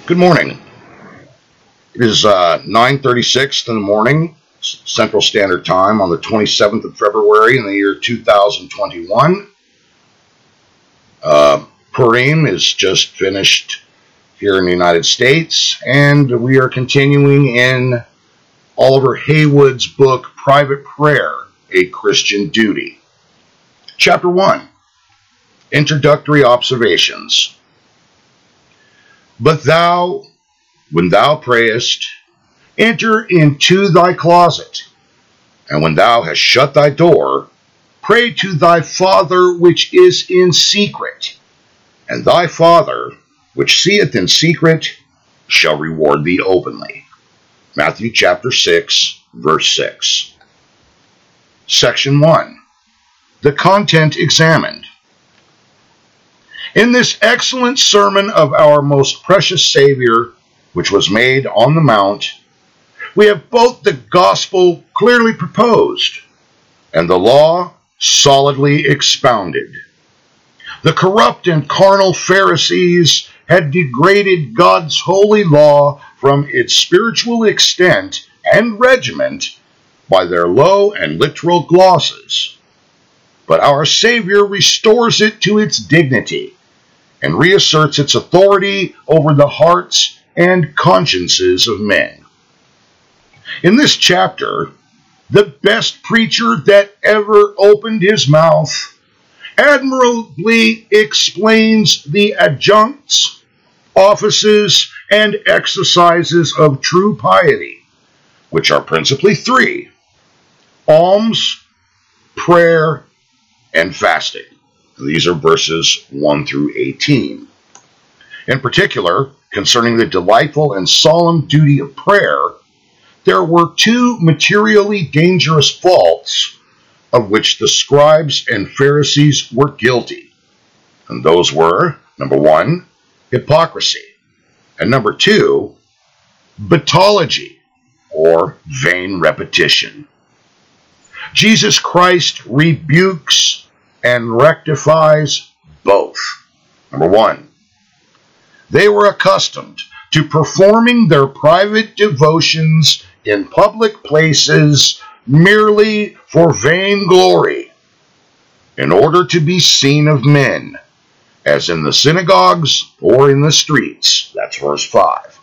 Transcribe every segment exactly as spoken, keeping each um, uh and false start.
Good morning. It is uh, nine thirty-six in the morning, Central Standard Time, on the twenty-seventh of February in the year two thousand twenty-one. Uh, Purim is just finished here in the United States, and we are continuing in Oliver Haywood's book, Private Prayer, A Christian Duty. Chapter one, Introductory Observations. But thou, when thou prayest, enter into thy closet, and when thou hast shut thy door, pray to thy Father which is in secret, and thy Father which seeth in secret shall reward thee openly. Matthew chapter six, verse six. Section one. The content examined. In this excellent sermon of our most precious Savior, which was made on the Mount, we have both the gospel clearly proposed and the law solidly expounded. The corrupt and carnal Pharisees had degraded God's holy law from its spiritual extent and regiment by their low and literal glosses. But our Savior restores it to its dignity and reasserts its authority over the hearts and consciences of men. In this chapter, the best preacher that ever opened his mouth admirably explains the adjuncts, offices, and exercises of true piety, which are principally three: alms, prayer, and fasting. These are verses one through eighteen. In particular, concerning the delightful and solemn duty of prayer, there were two materially dangerous faults of which the scribes and Pharisees were guilty. And those were, number one, hypocrisy, and number two, batology, or vain repetition. Jesus Christ rebukes and rectifies both. Number one, they were accustomed to performing their private devotions in public places merely for vainglory, in order to be seen of men, as in the synagogues or in the streets. That's verse five.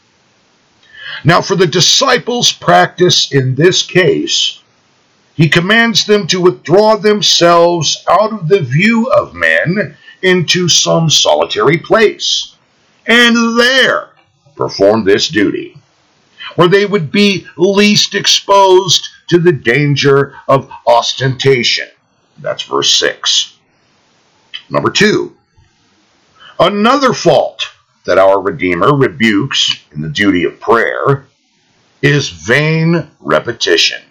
Now, for the disciples' practice in this case, he commands them to withdraw themselves out of the view of men into some solitary place, and there perform this duty, where they would be least exposed to the danger of ostentation. That's verse six. Number two, another fault that our Redeemer rebukes in the duty of prayer is vain repetition.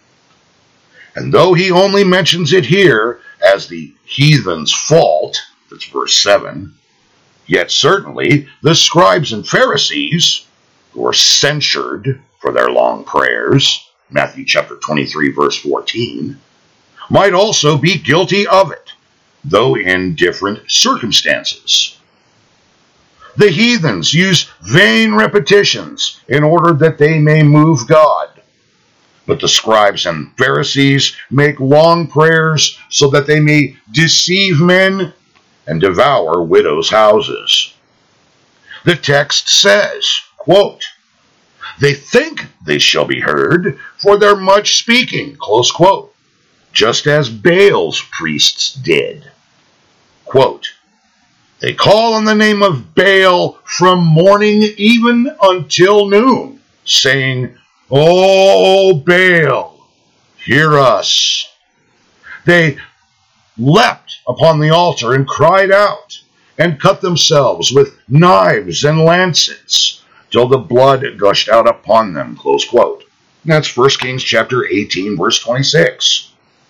And though he only mentions it here as the heathen's fault, that's verse seven, yet certainly the scribes and Pharisees, who were censured for their long prayers, Matthew chapter twenty-three, verse fourteen, might also be guilty of it, though in different circumstances. The heathens use vain repetitions in order that they may move God. But the scribes and Pharisees make long prayers so that they may deceive men and devour widows' houses. The text says, quote, they think they shall be heard for their much speaking, close quote, just as Baal's priests did. Quote, they call on the name of Baal from morning even until noon, saying, O Baal, hear us. They leapt upon the altar and cried out, and cut themselves with knives and lancets, till the blood gushed out upon them. Close quote. That's First Kings chapter eighteen, verse twenty-six.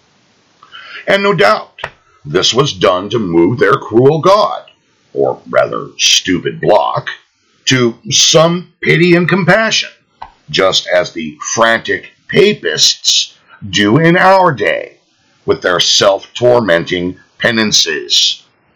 And no doubt, this was done to move their cruel god, or rather stupid block, to some pity and compassion, just as the frantic papists do in our day with their self-tormenting penances.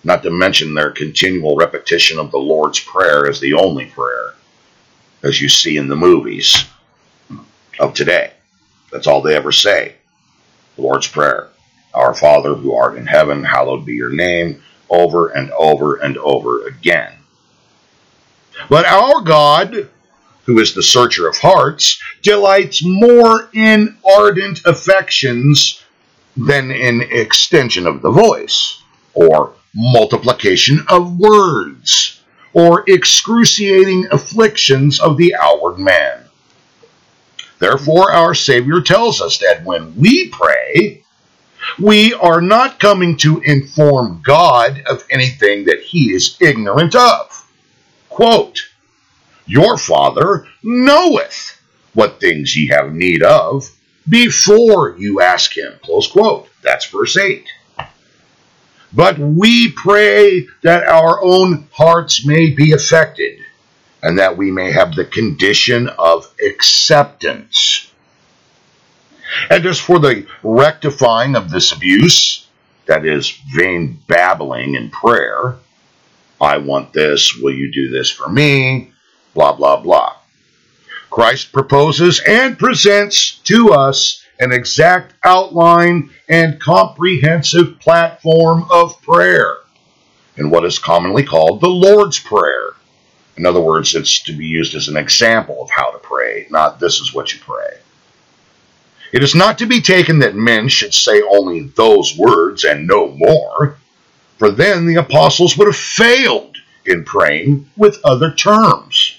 not to mention their continual repetition of the Lord's Prayer as the only prayer, as you see in the movies of today. That's all they ever say. The Lord's Prayer. Our Father who art in heaven, hallowed be your name, over and over and over again. But our God, who is the searcher of hearts, delights more in ardent affections than in extension of the voice, or multiplication of words, or excruciating afflictions of the outward man. Therefore, our Savior tells us that when we pray, we are not coming to inform God of anything that he is ignorant of. Quote, your Father knoweth what things ye have need of before you ask him. Close quote. That's verse eight. But we pray that our own hearts may be affected, and that we may have the condition of acceptance. And as for the rectifying of this abuse, that is, vain babbling in prayer, I want this, will you do this for me, blah, blah, blah. Christ proposes and presents to us an exact outline and comprehensive platform of prayer in what is commonly called the Lord's Prayer. In other words, it's to be used as an example of how to pray, not this is what you pray. It is not to be taken that men should say only those words and no more, for then the apostles would have failed in praying with other terms.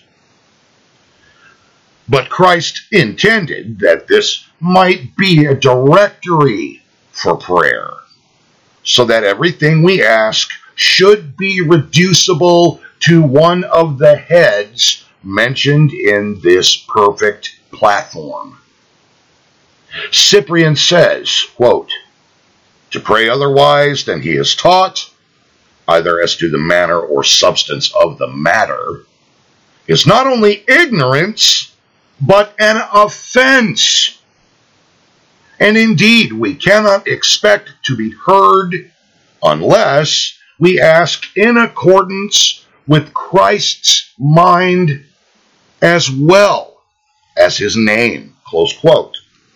But Christ intended that this might be a directory for prayer, so that everything we ask should be reducible to one of the heads mentioned in this perfect platform. Cyprian says, quote, to pray otherwise than he is taught, either as to the manner or substance of the matter, is not only ignorance, but an offense. And indeed, we cannot expect to be heard unless we ask in accordance with Christ's mind as well as his name. Close quote.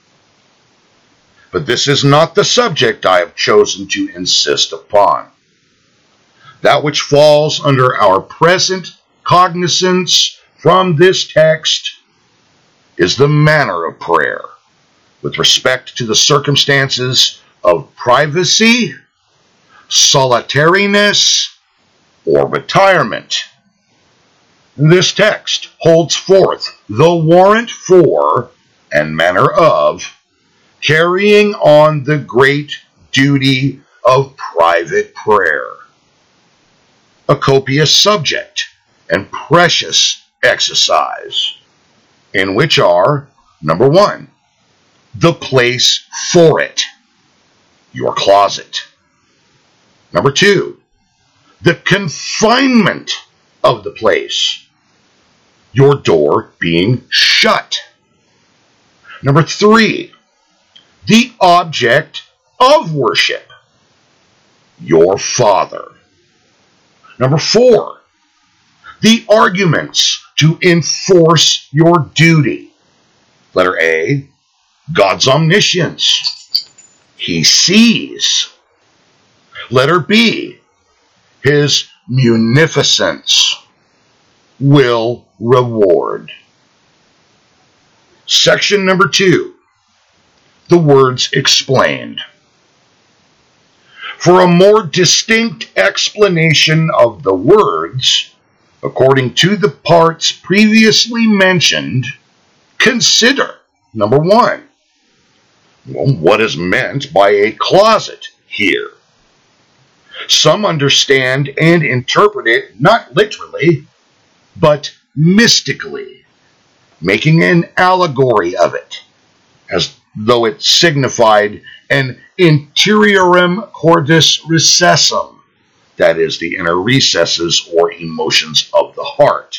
But this is not the subject I have chosen to insist upon. That which falls under our present cognizance from this text is the manner of prayer with respect to the circumstances of privacy, solitariness, or retirement. This text holds forth the warrant for and manner of carrying on the great duty of private prayer, a copious subject and precious exercise, in which are, number one, the place for it, your closet. Number two, the confinement of the place, your door being shut. Number three, the object of worship, your Father. Number four, the arguments to enforce your duty. Letter A, God's omniscience. He sees. Letter B, his munificence will reward. Section number two, the words explained. For a more distinct explanation of the words, according to the parts previously mentioned, consider, number one, well, what is meant by a closet here? Some understand and interpret it not literally, but mystically, making an allegory of it, as though it signified an interiorem cordis recessum, that is, the inner recesses or emotions of the heart.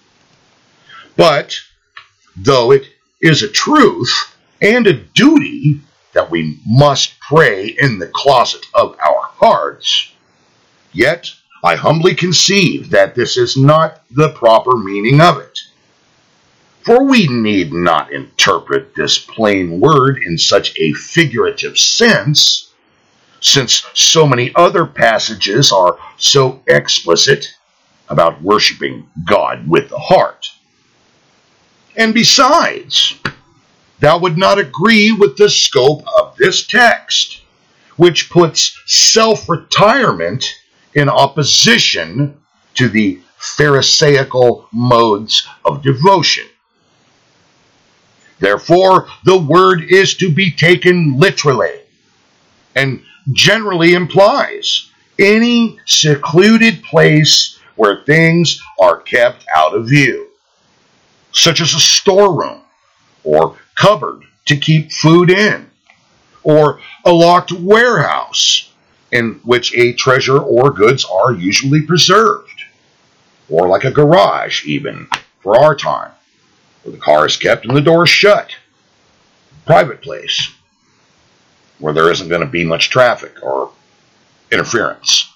But, though it is a truth and a duty that we must pray in the closet of our hearts, Yet I humbly conceive that this is not the proper meaning of it. For we need not interpret this plain word in such a figurative sense, since so many other passages are so explicit about worshiping God with the heart. And besides, thou would not agree with the scope of this text, which puts self-retirement in opposition to the Pharisaical modes of devotion. Therefore, the word is to be taken literally, and generally implies any secluded place where things are kept out of view, such as a storeroom or cupboard to keep food in, or a locked warehouse in which a treasure or goods are usually preserved, or like a garage even for our time, where the car is kept and the door is shut. Private place where there isn't going to be much traffic or interference.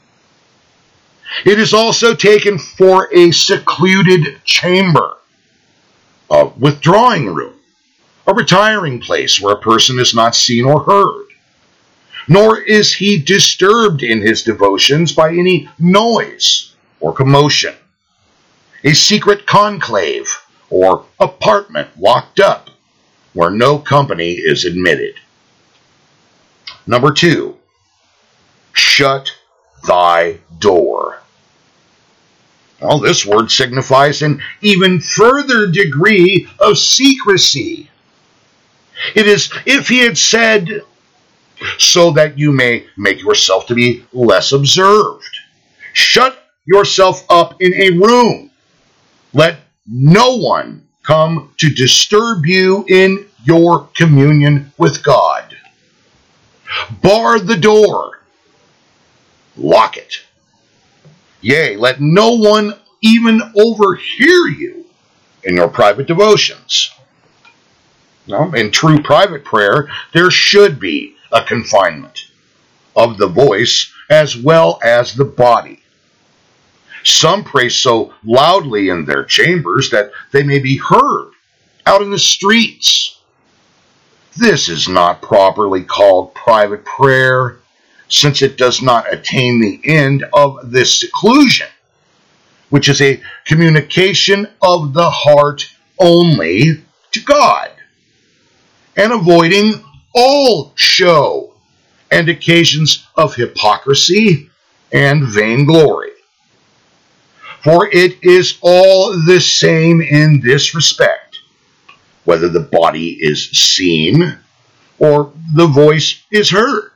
It is also taken for a secluded chamber, a withdrawing room, a retiring place where a person is not seen or heard, nor is he disturbed in his devotions by any noise or commotion, a secret conclave or apartment locked up where no company is admitted. Number two, shut thy door. Well, this word signifies an even further degree of secrecy. It is if he had said, so that you may make yourself to be less observed. Shut yourself up in a room. Let no one come to disturb you in your communion with God. Bar the door. Lock it. Yea, let no one even overhear you in your private devotions. Now, in true private prayer, there should be a confinement of the voice as well as the body. Some pray so loudly in their chambers that they may be heard out in the streets. This is not properly called private prayer, since it does not attain the end of this seclusion, which is a communication of the heart only to God, and avoiding all show and occasions of hypocrisy and vainglory. For it is all the same in this respect, whether the body is seen or the voice is heard.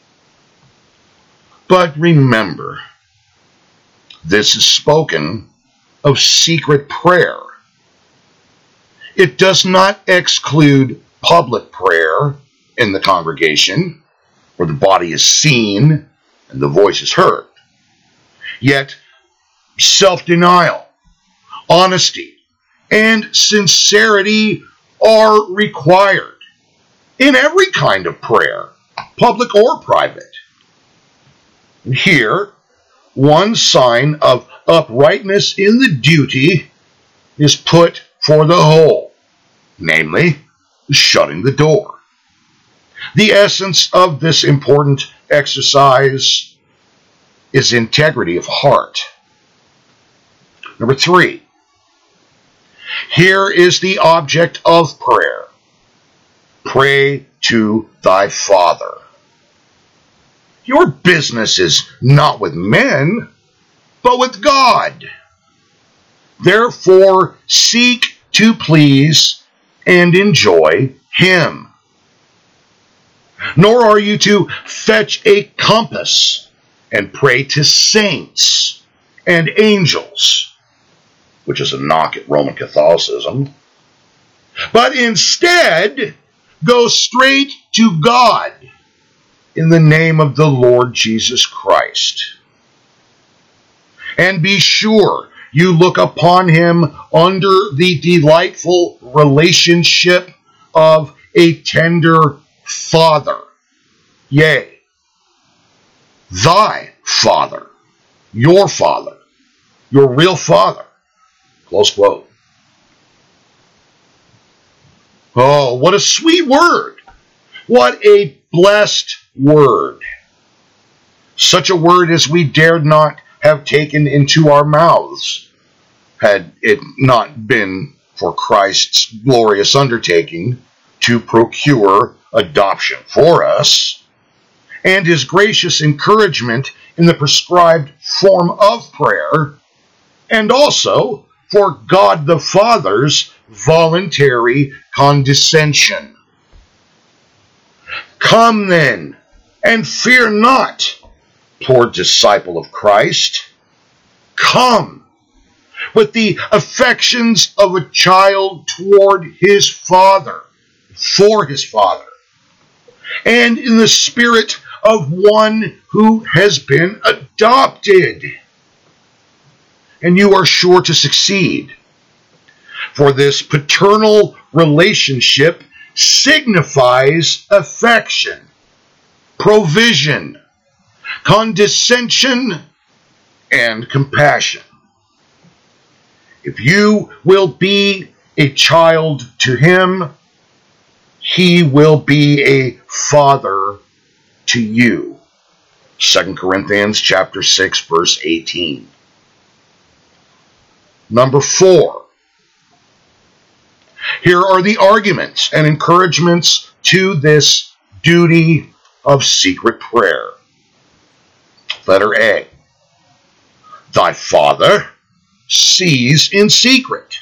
But remember, this is spoken of secret prayer. It does not exclude public prayer in the congregation, where the body is seen and the voice is heard. Yet, self-denial, honesty, and sincerity are required in every kind of prayer, public or private. Here, one sign of uprightness in the duty is put for the whole, namely, shutting the door. The essence of this important exercise is integrity of heart. Number three, here is the object of prayer. Pray to thy Father. Your business is not with men, but with God. Therefore, seek to please and enjoy Him. Nor are you to fetch a compass and pray to saints and angels, which is a knock at Roman Catholicism, but instead go straight to God in the name of the Lord Jesus Christ. And be sure you look upon Him under the delightful relationship of a tender Father. Yea, thy Father, your Father, your real Father. Close quote. Oh, what a sweet word. What a blessed word. Such a word as we dared not have taken into our mouths had it not been for Christ's glorious undertaking to procure adoption for us, and his gracious encouragement in the prescribed form of prayer, and also for God the Father's voluntary condescension. Come then, and fear not, poor disciple of Christ. Come, with the affections of a child toward his Father, for his Father, and in the spirit of one who has been adopted. And you are sure to succeed, for this paternal relationship signifies affection, provision, condescension, and compassion. If you will be a child to him, he will be a father to you. Second Corinthians chapter six, verse eighteen. Number four. Here are the arguments and encouragements to this duty of secret prayer. Letter A. Thy Father sees in secret.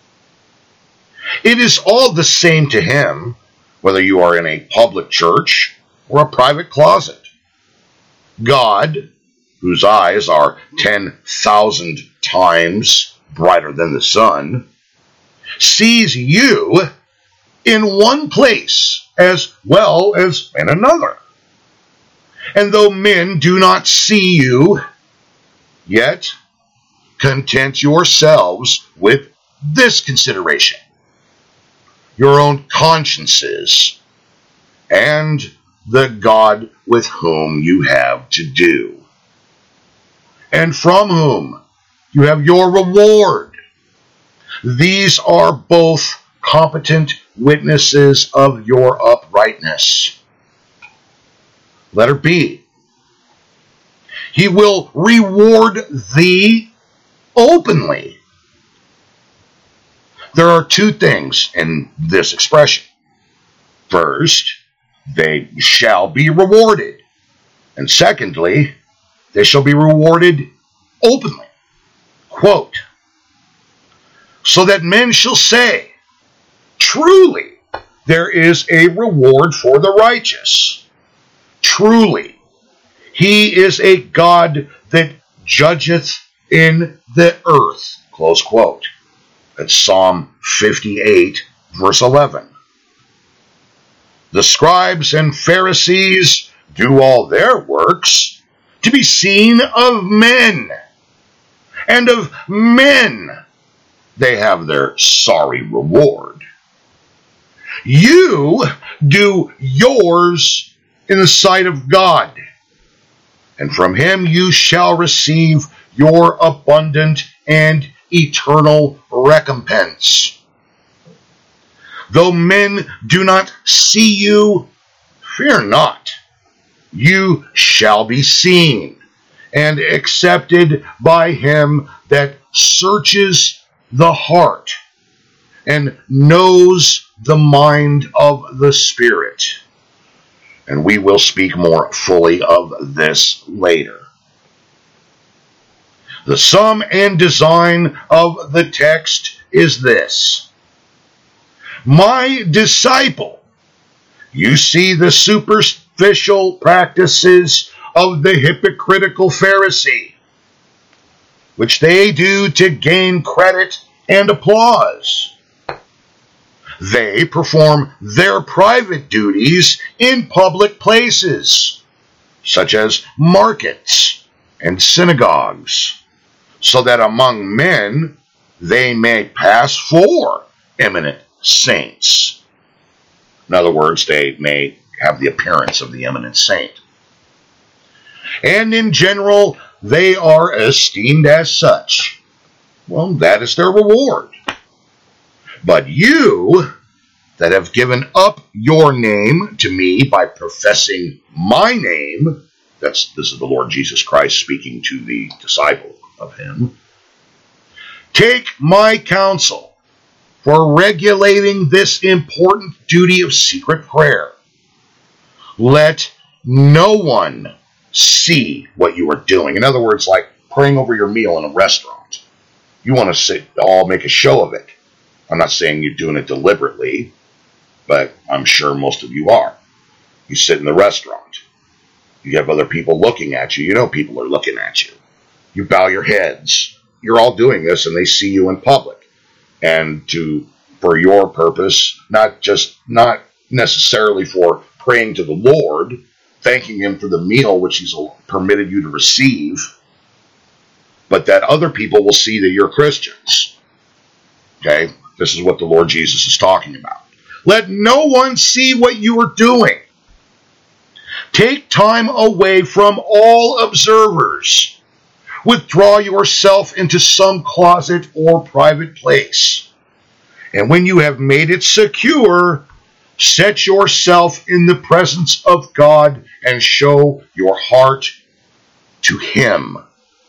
It is all the same to him whether you are in a public church or a private closet. God, whose eyes are ten thousand times brighter than the sun, sees you in one place as well as in another. And though men do not see you, yet content yourselves with this consideration: your own consciences and the God with whom you have to do, and from whom you have your reward. These are both competent witnesses of your uprightness. Letter B. He will reward thee openly. There are two things in this expression. First, they shall be rewarded. And secondly, they shall be rewarded openly. Quote, so that men shall say, truly, there is a reward for the righteous. Truly, he is a God that judgeth in the earth. Close quote. That's Psalm fifty-eight, verse eleven. The scribes and Pharisees do all their works to be seen of men, and of men they have their sorry reward. You do yours in the sight of God, and from him you shall receive your abundant and eternal recompense. Though men do not see you, fear not. You shall be seen and accepted by him that searches the heart and knows the mind of the Spirit. And we will speak more fully of this later. The sum and design of the text is this: my disciple, you see the superficial practices of the hypocritical Pharisee, which they do to gain credit and applause. They perform their private duties in public places, such as markets and synagogues, so that among men they may pass for eminent saints. In other words, they may have the appearance of the eminent saint. And in general, they are esteemed as such. Well, that is their reward. But you that have given up your name to me by professing my name, that's this is the Lord Jesus Christ speaking to the disciple of him, take my counsel for regulating this important duty of secret prayer. Let no one see what you are doing. In other words, like praying over your meal in a restaurant. You want to sit, all make a show of it. I'm not saying you're doing it deliberately, but I'm sure most of you are. You sit in the restaurant. You have other people looking at you. You know people are looking at you. You bow your heads. You're all doing this, and they see you in public. And to for your purpose, not just not necessarily for praying to the Lord, thanking him for the meal which he's permitted you to receive, but that other people will see that you're Christians. Okay? This is what the Lord Jesus is talking about. Let no one see what you are doing. Take time away from all observers. Withdraw yourself into some closet or private place. And when you have made it secure, set yourself in the presence of God and show your heart to him.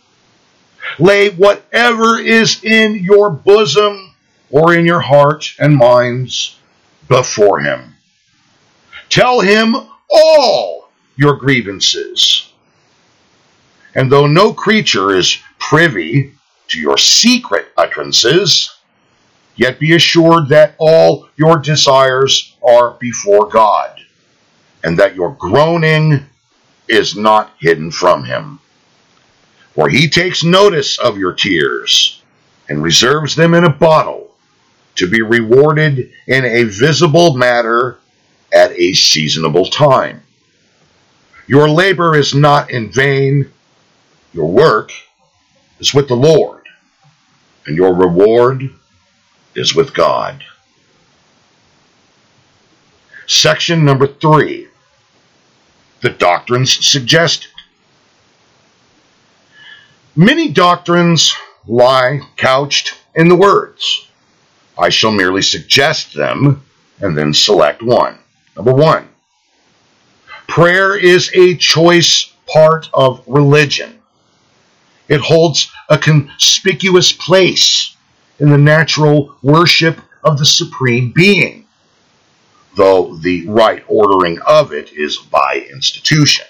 Lay whatever is in your bosom or in your heart and minds before him. Tell him all your grievances. And though no creature is privy to your secret utterances, yet be assured that all your desires are before God, and that your groaning is not hidden from him. For he takes notice of your tears, and reserves them in a bottle, to be rewarded in a visible matter at a seasonable time. Your labor is not in vain. Your work is with the Lord, and your reward is with God. Section number three, the doctrines suggested. Many doctrines lie couched in the words. I shall merely suggest them and then select one. Number one, prayer is a choice part of religion. It holds a conspicuous place in the natural worship of the Supreme Being, though the right ordering of it is by institution.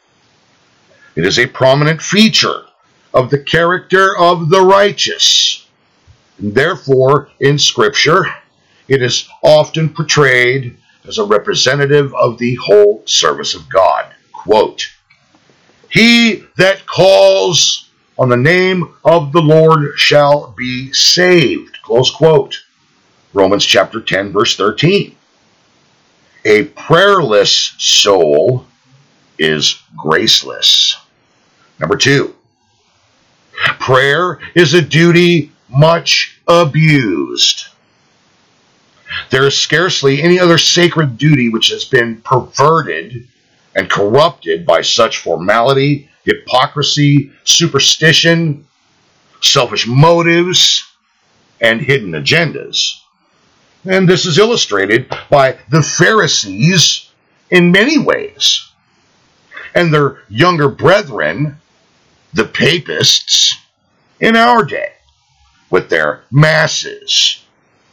It is a prominent feature of the character of the righteous, and therefore, in Scripture, it is often portrayed as a representative of the whole service of God. Quote, he that calls on the name of the Lord shall be saved. Close quote. Romans chapter ten, verse thirteen. A prayerless soul is graceless. Number two, prayer is a duty much abused. There is scarcely any other sacred duty which has been perverted and corrupted by such formality, hypocrisy, superstition, selfish motives, and hidden agendas. And this is illustrated by the Pharisees in many ways, and their younger brethren, the papists, in our day, with their masses,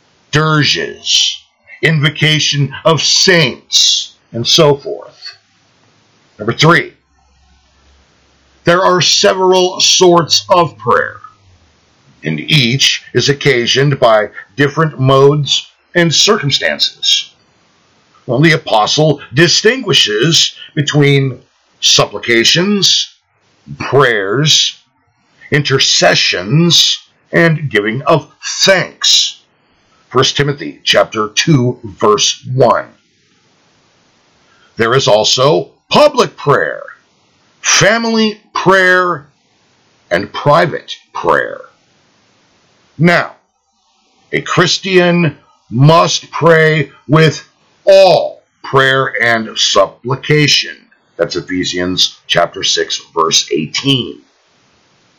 dirges, invocation of saints, and so forth. Number three, there are several sorts of prayer, and each is occasioned by different modes and circumstances. Well, the apostle distinguishes between supplications, prayers, intercessions, and giving of thanks. First Timothy chapter two, verse one. There is also public prayer, family prayer, and private prayer. Now, a Christian must pray with all prayer and supplication. That's Ephesians chapter six, verse eighteen.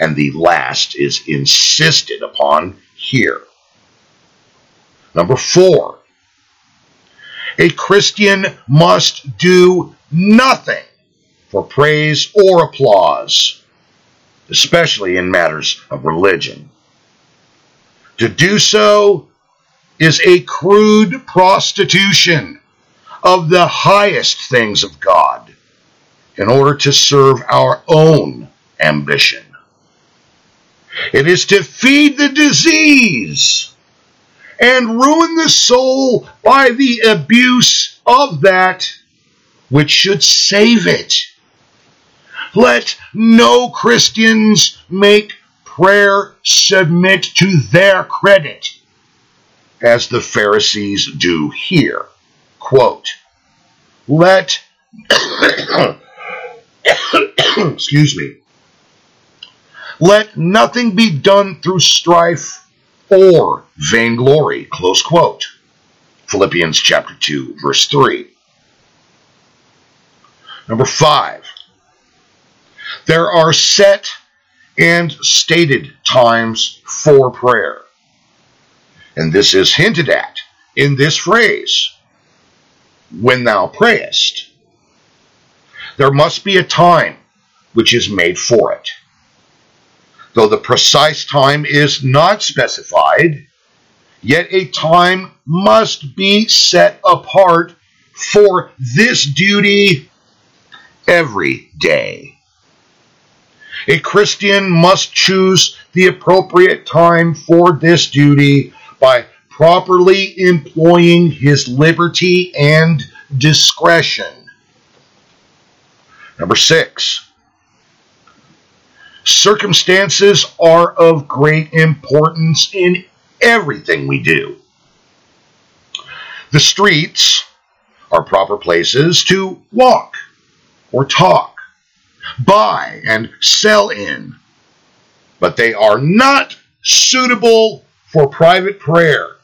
and the last is insisted upon here. Number four, a Christian must do nothing for praise or applause, especially in matters of religion. To do so is a crude prostitution of the highest things of God in order to serve our own ambition. It is to feed the disease and ruin the soul by the abuse of that which should save it. Let no Christians make prayer submit to their credit, as the Pharisees do here. Quote, let, excuse me, let nothing be done through strife or vainglory, close quote. Philippians chapter two, verse three. Number five, there are set and stated times for prayer. And this is hinted at in this phrase, when thou prayest. There must be a time which is made for it. Though the precise time is not specified, yet a time must be set apart for this duty every day. A Christian must choose the appropriate time for this duty by properly employing his liberty and discretion. Number six, circumstances are of great importance in everything we do. The streets are proper places to walk or talk, buy and sell in, but they are not suitable for private prayer.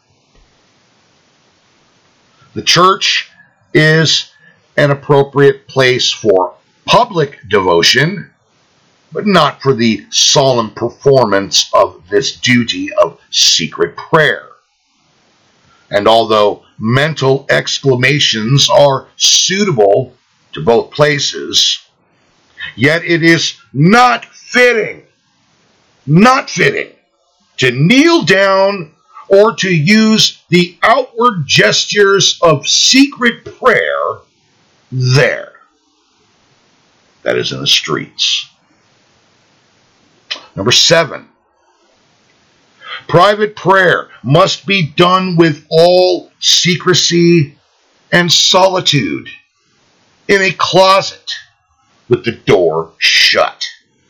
The church is an appropriate place for public devotion, but not for the solemn performance of this duty of secret prayer. And although mental exclamations are suitable to both places, yet it is not fitting, not fitting to kneel down or to use the outward gestures of secret prayer there. That is in the streets. Number seven, private prayer must be done with all secrecy and solitude in a closet with the door shut.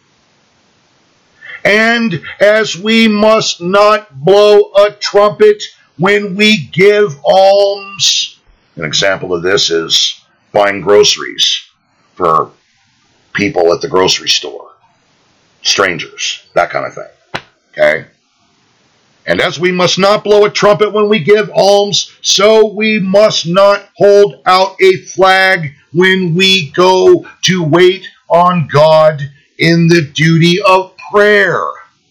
And as we must not blow a trumpet when we give alms. An example of this is buying groceries for people at the grocery store, strangers, that kind of thing. Okay? And as we must not blow a trumpet when we give alms, so we must not hold out a flag when we go to wait on God in the duty of prayer.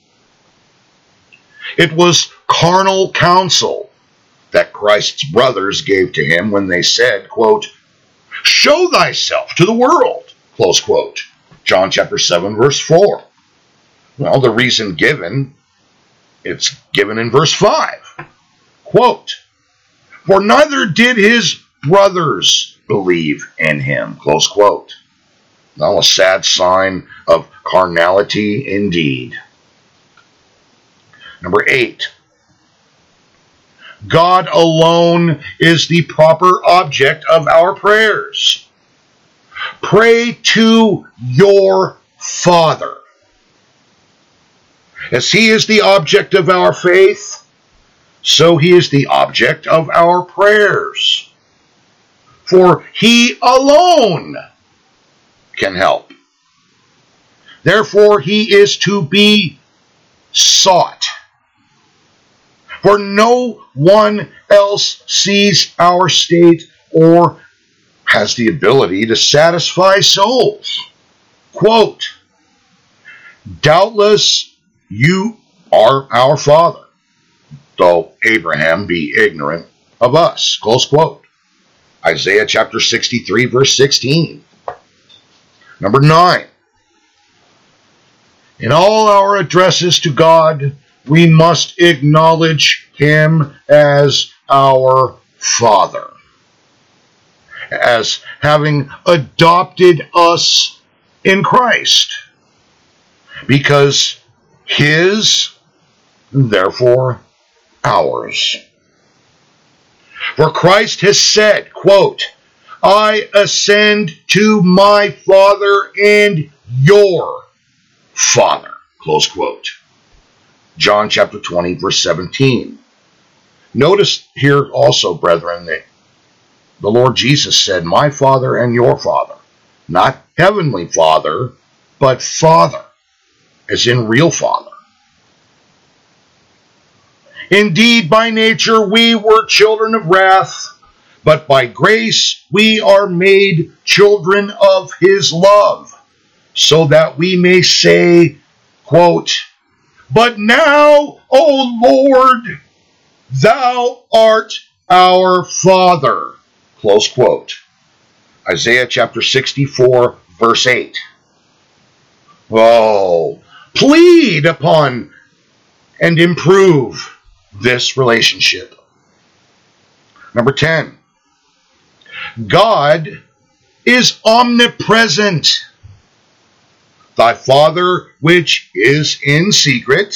It was carnal counsel that Christ's brothers gave to him when they said, quote, show thyself to the world, close quote. John chapter seven, verse four. Well, the reason given, it's given in verse five. Quote, for neither did his brothers believe in him, close quote. Well, a sad sign of carnality indeed. Number eight, God alone is the proper object of our prayers. Pray to your Father. As he is the object of our faith, so he is the object of our prayers. For he alone can help. Therefore, he is to be sought. For no one else sees our state or has the ability to satisfy souls. Quote, Doubtless you are our father, though Abraham be ignorant of us. Close quote. Isaiah chapter sixty-three, verse sixteen. Number nine. In all our addresses to God, we must acknowledge Him as our Father, as having adopted us in Christ, because His, therefore ours. For Christ has said, quote, I ascend to my Father and your Father, close quote. John chapter twenty, verse seventeen. Notice here also, brethren, that the Lord Jesus said, my Father and your Father. Not heavenly Father, but Father, as in real Father. Indeed, by nature we were children of wrath, but by grace we are made children of His love, so that we may say, quote, but now, O Lord, Thou art our Father, close quote. Isaiah chapter sixty-four, verse eight. Oh, plead upon and improve this relationship. Number ten. God is omnipresent. Thy Father which is in secret.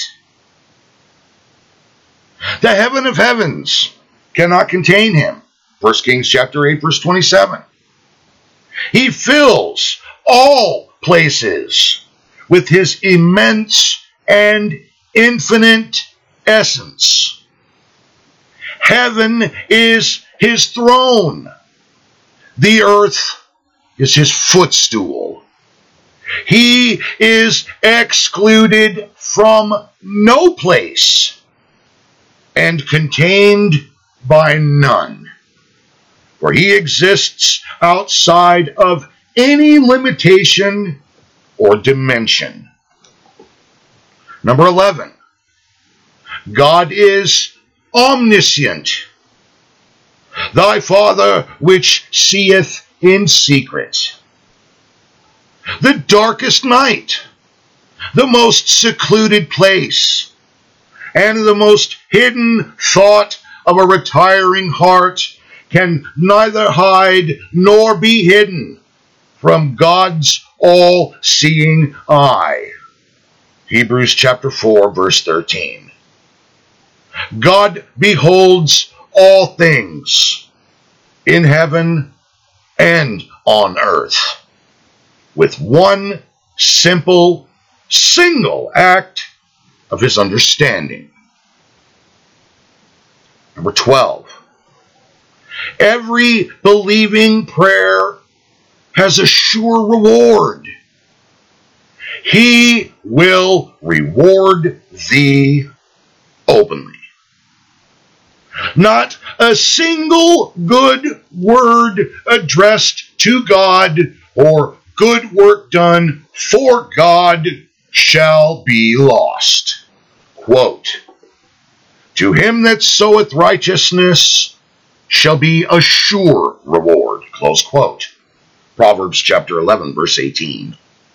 The heaven of heavens cannot contain Him. First Kings chapter eight, verse twenty-seven. He fills all places with His immense and infinite essence. Heaven is His throne. The earth is His footstool. He is excluded from no place and contained by none, for He exists outside of any limitation or dimension. Number eleven. God is omniscient. Thy Father which seeth in secret. The darkest night, the most secluded place, and the most hidden thought of a retiring heart can neither hide nor be hidden from God's all-seeing eye. Hebrews chapter four, verse thirteen. God beholds all things in heaven and on earth with one simple, single act of His understanding. Number twelve. Every believing prayer has a sure reward. He will reward thee openly. Not a single good word addressed to God or good work done for God shall be lost. Quote, to him that soweth righteousness shall be a sure reward. Close quote. Proverbs chapter eleven, verse eighteen.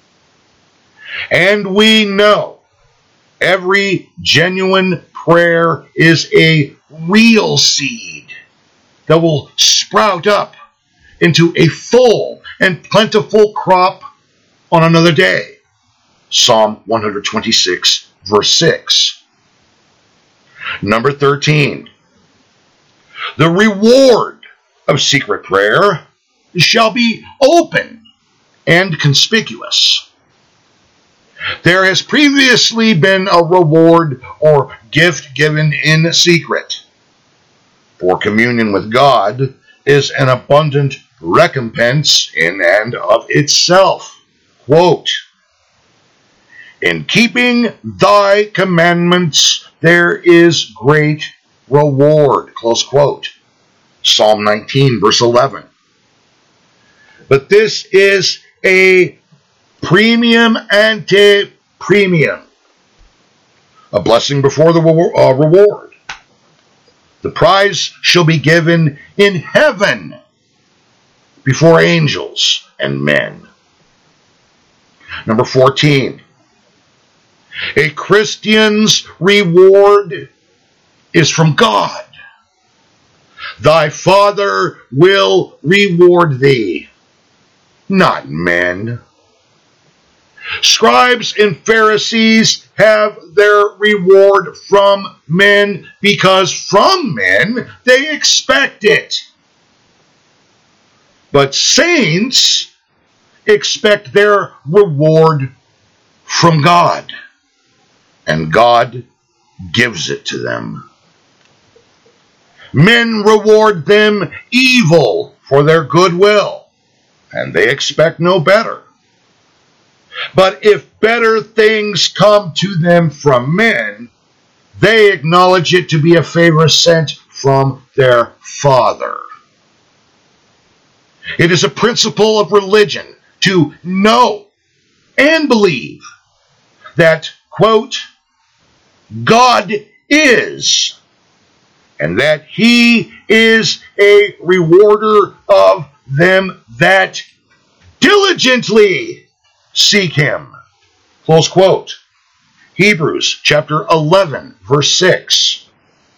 And we know every genuine prayer is a real seed that will sprout up into a full and plentiful crop on another day. Psalm one twenty-six, verse six. Number thirteen. The reward of secret prayer shall be open and conspicuous. There has previously been a reward or gift given in secret. For communion with God is an abundant recompense in and of itself. Quote, in keeping thy commandments there is great reward. Close quote. Psalm nineteen, verse eleven. But this is a premium ante premium, a blessing before the uh, reward. The prize shall be given in heaven before angels and men. Number fourteen, a Christian's reward is from God. Thy Father will reward thee, not men. Scribes and Pharisees have their reward from men because from men they expect it. But saints expect their reward from God, and God gives it to them. Men reward them evil for their goodwill, and they expect no better. But if better things come to them from men, they acknowledge it to be a favor sent from their Father. It is a principle of religion to know and believe that, quote, God is, and that he is a rewarder of them that diligently seek him. Close quote. Hebrews chapter eleven, verse six.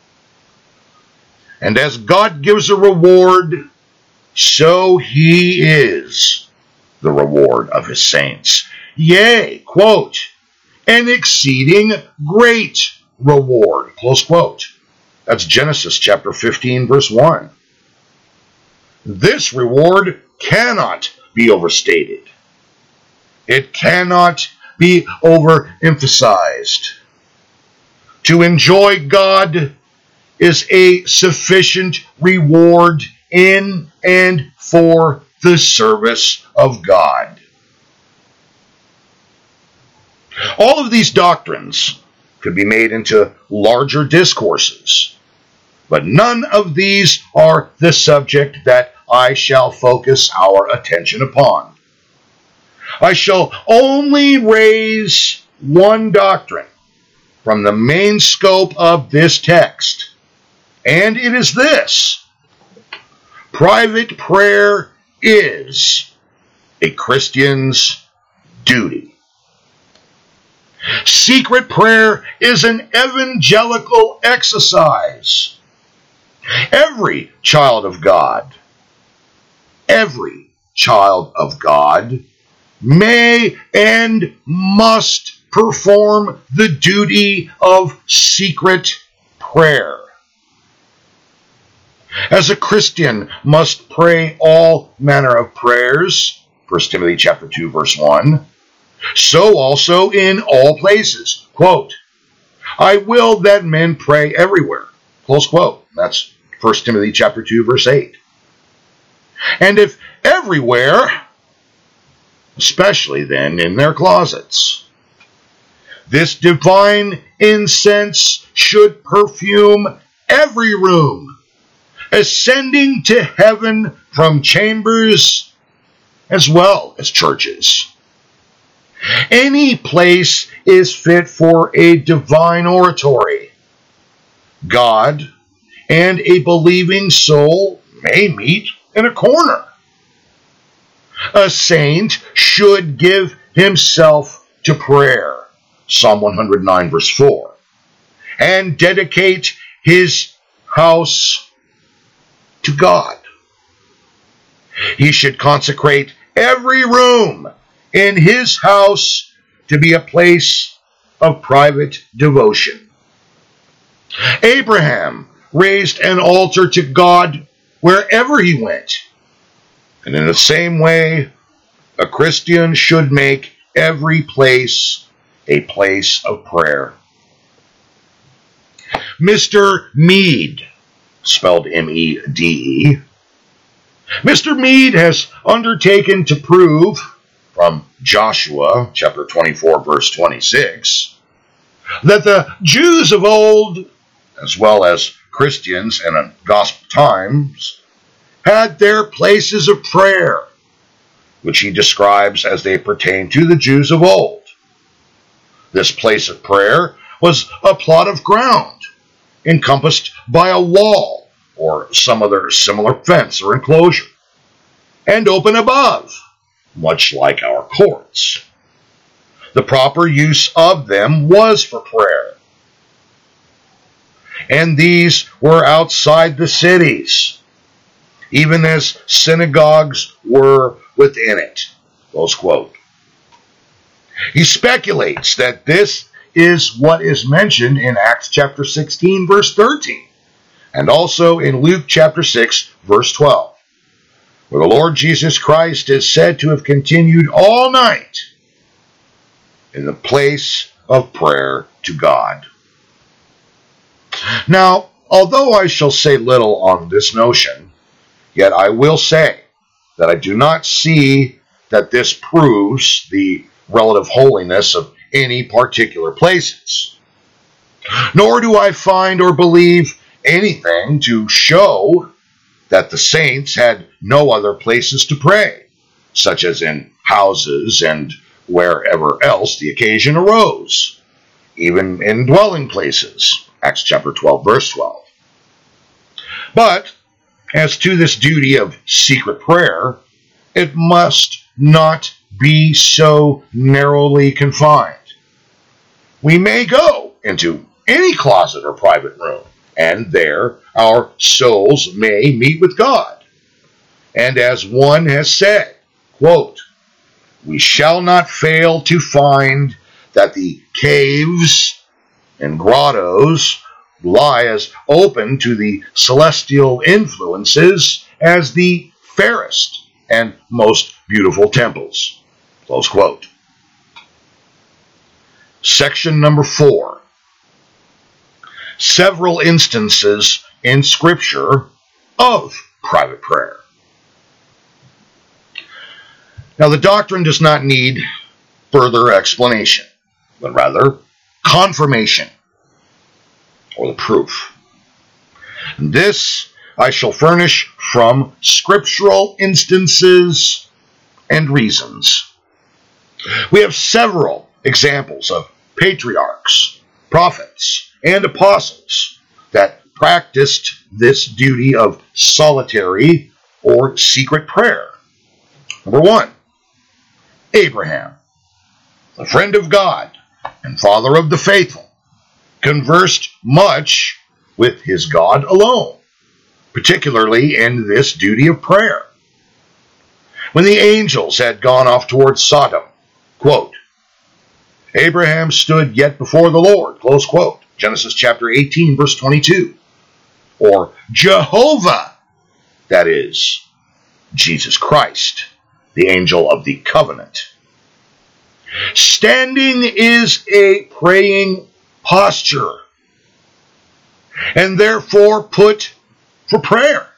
And as God gives a reward, so he is the reward of his saints. Yea, quote, an exceeding great reward. Close quote. That's Genesis chapter fifteen, verse one. This reward cannot be overstated. It cannot be overemphasized. To enjoy God is a sufficient reward in and for the service of God. All of these doctrines could be made into larger discourses, but none of these are the subject that I shall focus our attention upon. I shall only raise one doctrine from the main scope of this text, and it is this: private prayer is a Christian's duty. Secret prayer is an evangelical exercise. Every child of God, every child of God may and must perform the duty of secret prayer. As a Christian must pray all manner of prayers, First Timothy chapter two, verse one, so also in all places. Quote, I will that men pray everywhere. Close quote. That's First Timothy chapter two, verse eight. And if everywhere, especially then in their closets, this divine incense should perfume every room, ascending to heaven from chambers as well as churches. Any place is fit for a divine oratory. God and a believing soul may meet in a corner. A saint should give himself to prayer, Psalm one hundred nine, verse four, and dedicate his house to God. He should consecrate every room in his house to be a place of private devotion. Abraham raised an altar to God wherever he went. And in the same way, a Christian should make every place a place of prayer. Mister Meade, spelled M E D E, Mister Meade has undertaken to prove from Joshua chapter twenty-four, verse twenty-six, that the Jews of old, as well as Christians in gospel times, had their places of prayer, which he describes as they pertain to the Jews of old. This place of prayer was a plot of ground encompassed by a wall or some other similar fence or enclosure, and open above, much like our courts. The proper use of them was for prayer, and these were outside the cities, even as synagogues were within it. Close quote. He speculates that this is what is mentioned in Acts chapter sixteen, verse thirteen, and also in Luke chapter six, verse twelve, where the Lord Jesus Christ is said to have continued all night in the place of prayer to God. Now, although I shall say little on this notion, yet I will say that I do not see that this proves the relative holiness of any particular places. Nor do I find or believe anything to show that the saints had no other places to pray, such as in houses and wherever else the occasion arose, even in dwelling places. Acts chapter twelve, verse twelve. But as to this duty of secret prayer, it must not be so narrowly confined. We may go into any closet or private room, and there our souls may meet with God. And as one has said, quote, "We shall not fail to find that the caves and grottos lie as open to the celestial influences as the fairest and most beautiful temples." Close quote. Section number four. Several instances in Scripture of private prayer. Now, the doctrine does not need further explanation, but rather confirmation, or the proof. This I shall furnish from scriptural instances and reasons. We have several examples of patriarchs, prophets, and apostles that practiced this duty of solitary or secret prayer. Number one, Abraham, the friend of God and father of the faithful, conversed much with his God alone, particularly in this duty of prayer. When the angels had gone off towards Sodom, quote, "Abraham stood yet before the Lord," close quote, Genesis chapter eighteen, verse twenty-two. Or Jehovah, that is, Jesus Christ, the angel of the covenant. Standing is a praying posture, and therefore put for prayer.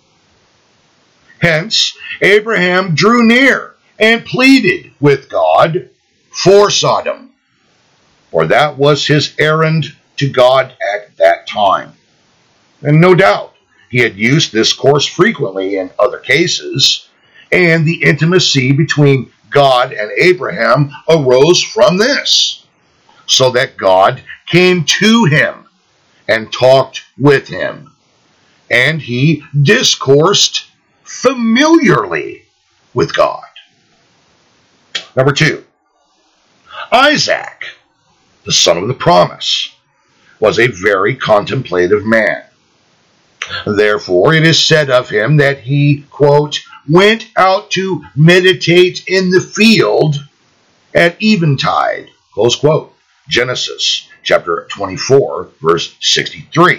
Hence, Abraham drew near and pleaded with God for Sodom, for that was his errand to God at that time. And no doubt, he had used this course frequently in other cases, and the intimacy between God and Abraham arose from this, so that God came to him and talked with him, and he discoursed familiarly with God. Number two, Isaac, the son of the promise, was a very contemplative man. Therefore, it is said of him that he, quote, went out to meditate in the field at eventide, close quote, Genesis chapter twenty-four, verse sixty-three.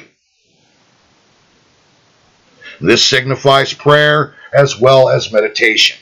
This signifies prayer as well as meditation.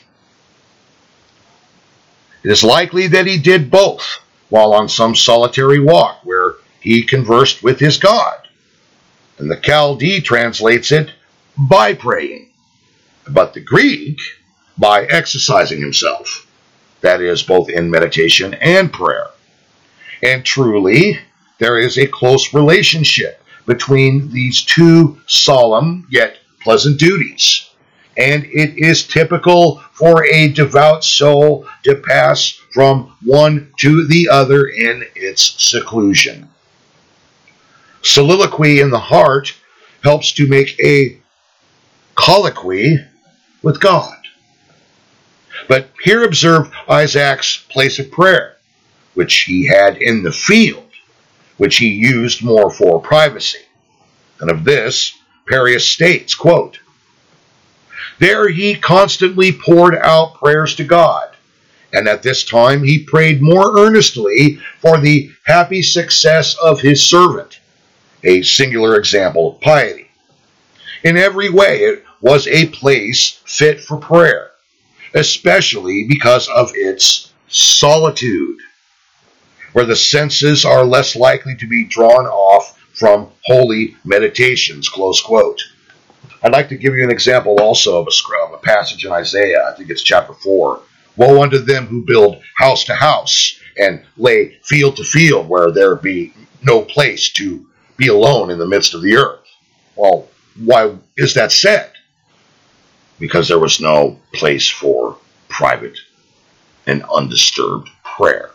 It is likely that he did both while on some solitary walk where he conversed with his God. And the Chaldee translates it by praying, but the Greek by exercising himself, that is, both in meditation and prayer. And truly, there is a close relationship between these two solemn yet pleasant duties, and it is typical for a devout soul to pass from one to the other in its seclusion. Soliloquy in the heart helps to make a colloquy with God. But here observe Isaac's place of prayer, which he had in the field, which he used more for privacy. And of this, Perius states, quote, "There he constantly poured out prayers to God, and at this time he prayed more earnestly for the happy success of his servant," a singular example of piety. In every way it was a place fit for prayer, especially because of its solitude, where the senses are less likely to be drawn off from holy meditations, close quote. I'd like to give you an example also of a, of a passage in Isaiah. I think it's chapter four. "Woe unto them who build house to house and lay field to field, where there be no place to be alone in the midst of the earth." Well, why is that said? Because there was no place for private and undisturbed prayer.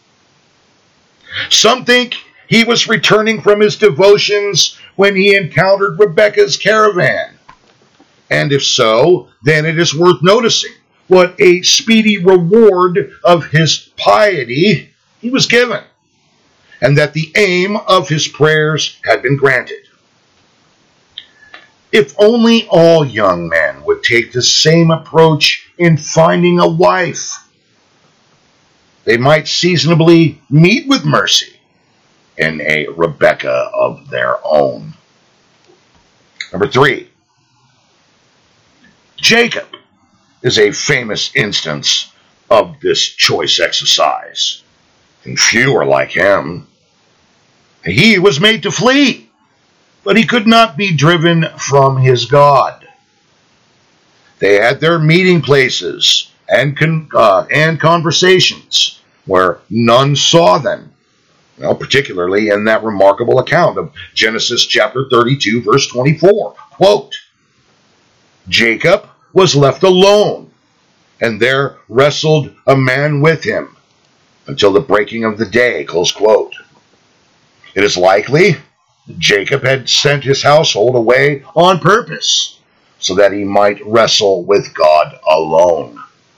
Some think he was returning from his devotions when he encountered Rebekah's caravan. And if so, then it is worth noticing what a speedy reward of his piety he was given, and that the aim of his prayers had been granted. If only all young men would take the same approach in finding a wife, they might seasonably meet with mercy in a Rebekah of their own. Number three, Jacob is a famous instance of this choice exercise, and few are like him. He was made to flee, but he could not be driven from his God. They had their meeting places and con- uh, and conversations where none saw them. Well, particularly in that remarkable account of Genesis chapter thirty-two, verse twenty-four. Quote, "Jacob was left alone, and there wrestled a man with him until the breaking of the day." Close quote. It is likely Jacob had sent his household away on purpose, so that he might wrestle with God alone.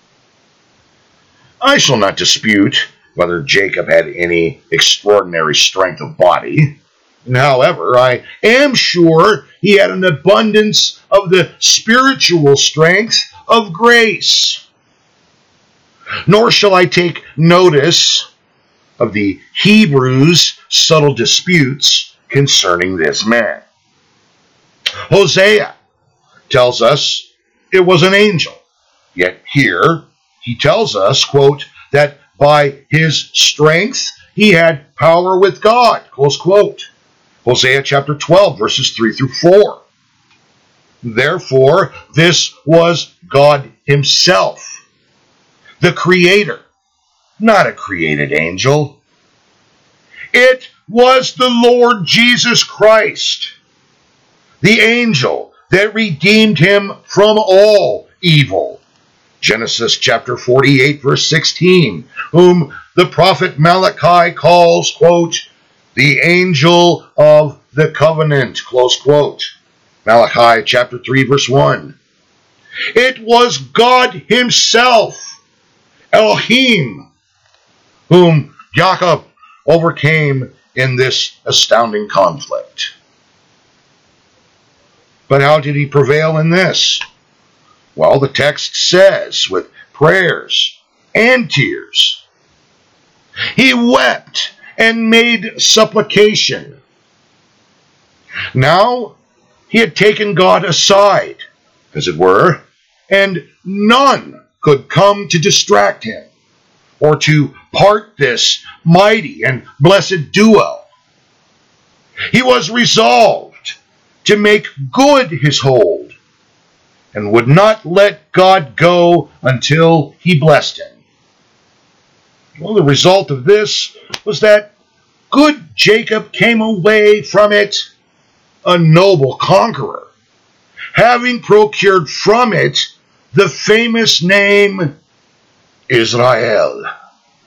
I shall not dispute whether Jacob had any extraordinary strength of body. However, I am sure he had an abundance of the spiritual strength of grace. Nor shall I take notice of the Hebrews' subtle disputes concerning this man. Hosea tells us it was an angel, yet here he tells us, quote, that by his strength he had power with God, close quote. Hosea chapter twelve, verses three through four. Therefore, this was God himself, the Creator, not a created angel. It was the Lord Jesus Christ, the angel that redeemed him from all evil. Genesis chapter forty-eight, verse sixteen, whom the prophet Malachi calls, quote, the angel of the covenant, close quote. Malachi chapter three, verse one. It was God himself, Elohim, whom Jacob overcame in this astounding conflict. But how did he prevail in this? Well, the text says, with prayers and tears. He wept and made supplication. Now he had taken God aside, as it were, and none could come to distract him or to part this mighty and blessed duo. He was resolved to make good his hold and would not let God go until he blessed him. Well, the result of this was that good Jacob came away from it a noble conqueror, having procured from it the famous name Israel.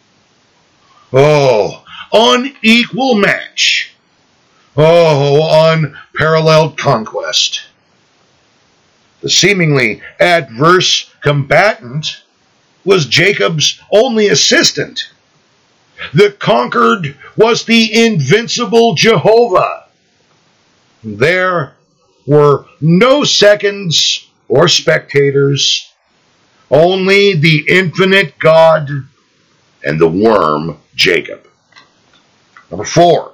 Oh, unequal match. Oh, unparalleled conquest. The seemingly adverse combatant was Jacob's only assistant. The conquered was the invincible Jehovah. There were no seconds or spectators, only the infinite God and the worm Jacob. Number four,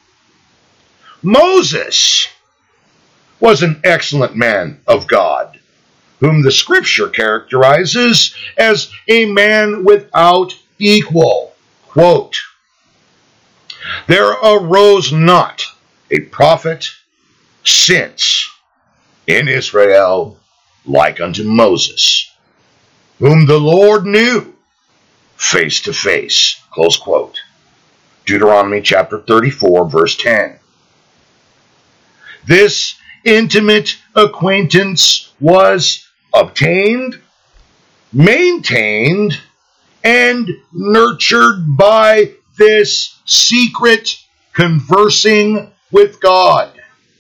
Moses was an excellent man of God, whom the scripture characterizes as a man without equal. Quote, "There arose not a prophet since in Israel like unto Moses, whom the Lord knew face to face." Close quote. Deuteronomy chapter thirty-four, verse ten. This intimate acquaintance was obtained, maintained, and nurtured by this secret conversing with God.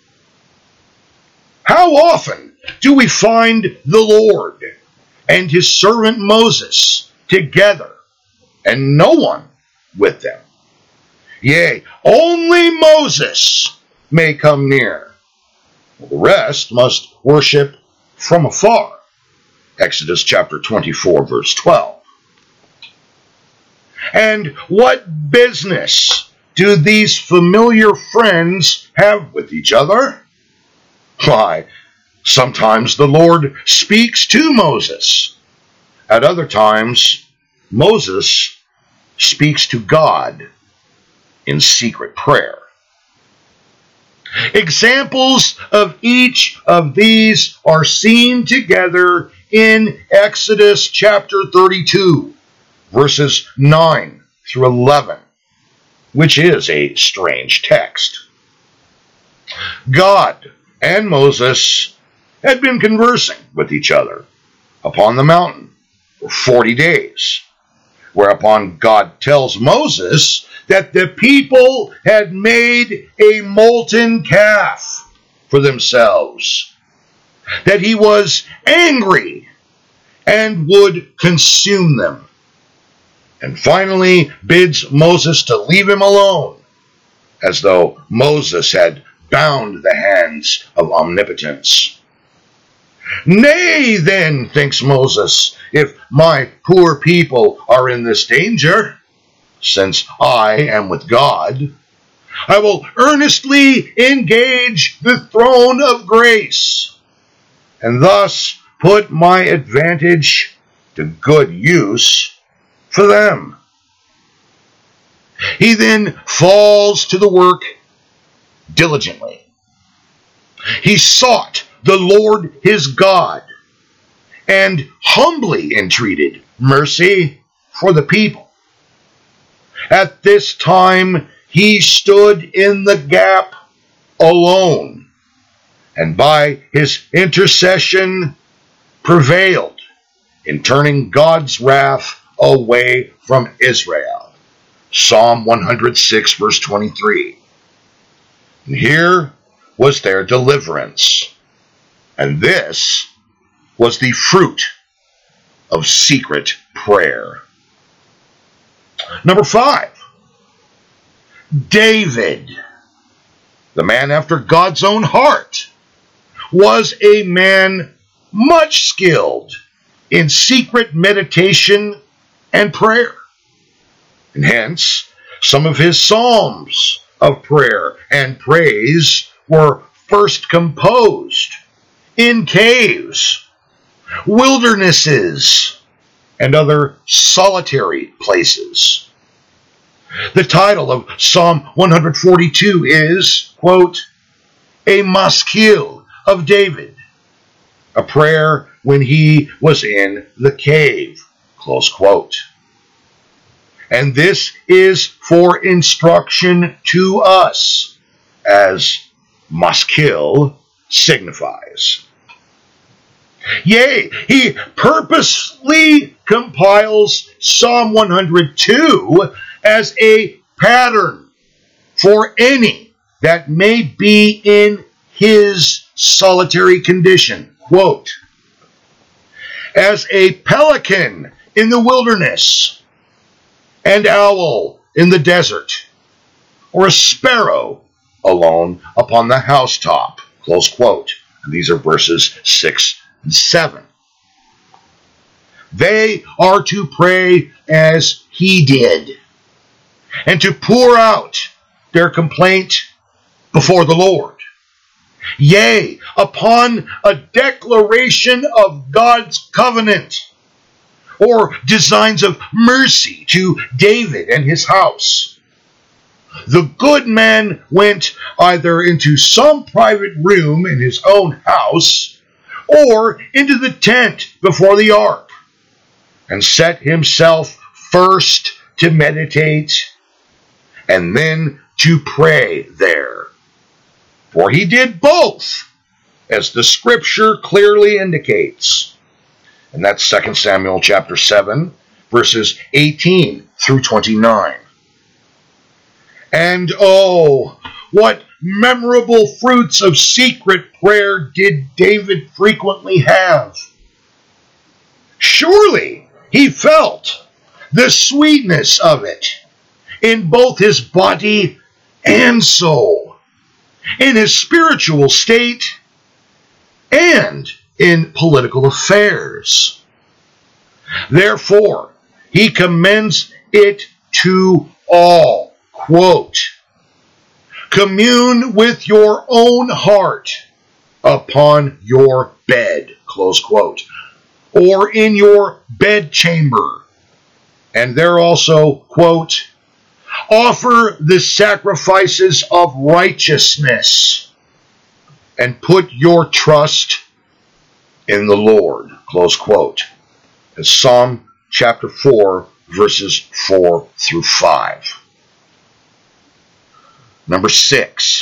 How often do we find the Lord and his servant Moses together, and no one with them? Yea, only Moses may come near. The rest must worship from afar. Exodus chapter twenty-four, verse twelve. And what business do these familiar friends have with each other? Why, sometimes the Lord speaks to Moses. At other times, Moses speaks to God in secret prayer. Examples of each of these are seen together in Exodus chapter thirty-two, verses nine through eleven, which is a strange text. God and Moses had been conversing with each other upon the mountain for forty days, whereupon God tells Moses that the people had made a molten calf for themselves, that he was angry and would consume them, and finally bids Moses to leave him alone, as though Moses had bound the hands of omnipotence. Nay, then, thinks Moses, if my poor people are in this danger, since I am with God, I will earnestly engage the throne of grace, and thus put my advantage to good use for them. He then falls to the work diligently. He sought the Lord his God and humbly entreated mercy for the people. At this time, he stood in the gap alone, and by his intercession prevailed in turning God's wrath away from Israel. Psalm one hundred six, verse twenty-three. And here was their deliverance, and this was the fruit of secret prayer. Number five, David, the man after God's own heart, was a man much skilled in secret meditation and prayer. And hence, some of his psalms of prayer and praise were first composed in caves, wildernesses, and other solitary places. The title of Psalm one hundred forty-two is, quote, a maskil of David, a prayer when he was in the cave, close quote. And this is for instruction to us, as maskil signifies. Yea, he purposely compiles Psalm one hundred two as a pattern for any that may be in his solitary condition. Quote, as a pelican in the wilderness, and owl in the desert, or a sparrow alone upon the housetop. Close quote. And these are verses six and seven. They are to pray as he did, and to pour out their complaint before the Lord. Yea, upon a declaration of God's covenant, or designs of mercy to David and his house. The good man went either into some private room in his own house, or into the tent before the ark, and set himself first to meditate, and then to pray there. For he did both, as the scripture clearly indicates. And that's Second Samuel chapter seven, verses eighteen through twenty-nine. And oh, what memorable fruits of secret prayer did David frequently have. Surely he felt the sweetness of it in both his body and soul, in his spiritual state, and in political affairs. Therefore, he commends it to all. Quote, commune with your own heart upon your bed, close quote, or in your bedchamber. And there also, quote, offer the sacrifices of righteousness and put your trust in the Lord, close quote. It's Psalm chapter four, verses four through five. Number six.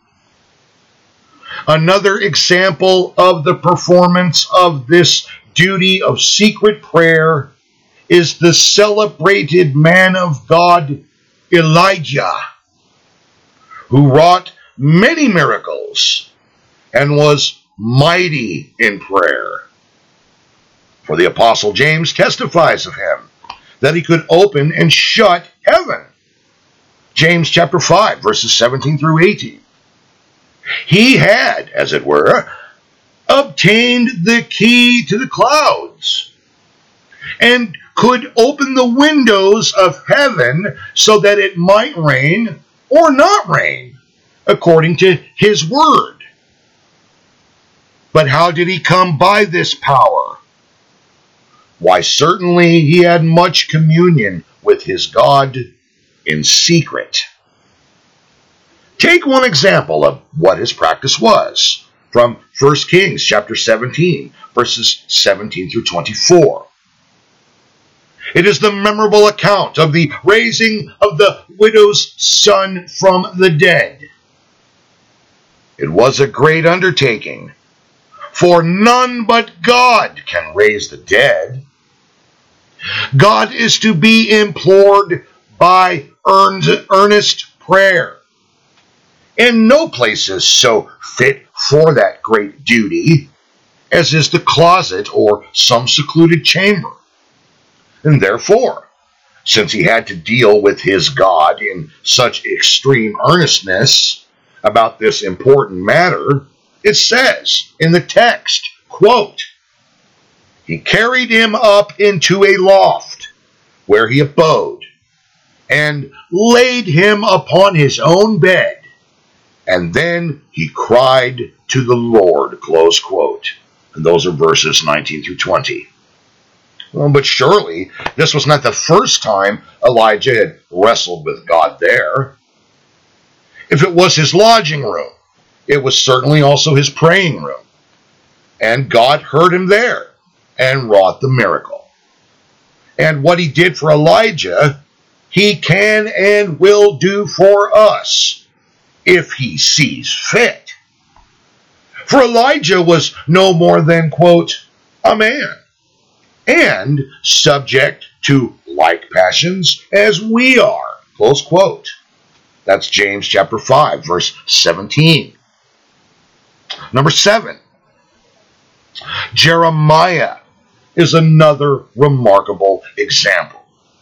Another example of the performance of this duty of secret prayer is the celebrated man of God, Elijah, who wrought many miracles and was mighty in prayer. For the Apostle James testifies of him that he could open and shut heaven. James chapter five, verses seventeen through eighteen. He had, as it were, obtained the key to the clouds and could open the windows of heaven so that it might rain or not rain, according to his word. But how did he come by this power? Why, certainly he had much communion with his God in secret. Take one example of what his practice was from First Kings chapter seventeen, verses seventeen through twenty-four. It is the memorable account of the raising of the widow's son from the dead. It was a great undertaking, for none but God can raise the dead. God is to be implored by earnest prayer, and no place is so fit for that great duty as is the closet or some secluded chamber. And therefore, since he had to deal with his God in such extreme earnestness about this important matter, it says in the text, quote, he carried him up into a loft where he abode, and laid him upon his own bed, and then he cried to the Lord, close quote. And those are verses nineteen through twenty. Well, but surely this was not the first time Elijah had wrestled with God there. If it was his lodging room, it was certainly also his praying room. And God heard him there and wrought the miracle. And what he did for Elijah, he can and will do for us if he sees fit. For Elijah was no more than, quote, a man, and subject to like passions as we are. Close quote. That's James chapter five, verse seventeen. Number seven, Jeremiah is another remarkable example.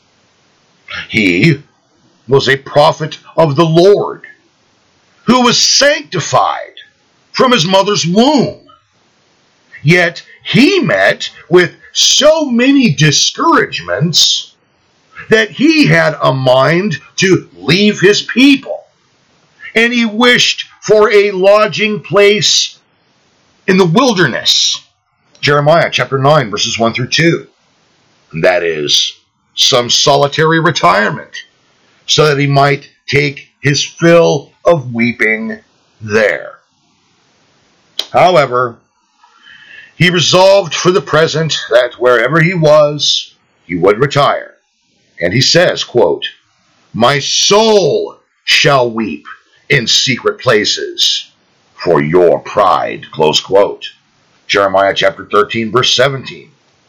He was a prophet of the Lord who was sanctified from his mother's womb. Yet he met with so many discouragements that he had a mind to leave his people, and he wished for a lodging place in the wilderness. Jeremiah chapter nine, verses one through two. And that is some solitary retirement, so that he might take his fill of weeping there. However, he resolved for the present that wherever he was, he would retire. And he says, quote, "My soul shall weep in secret places for your pride," close quote. Jeremiah chapter thirteen, verse seventeen.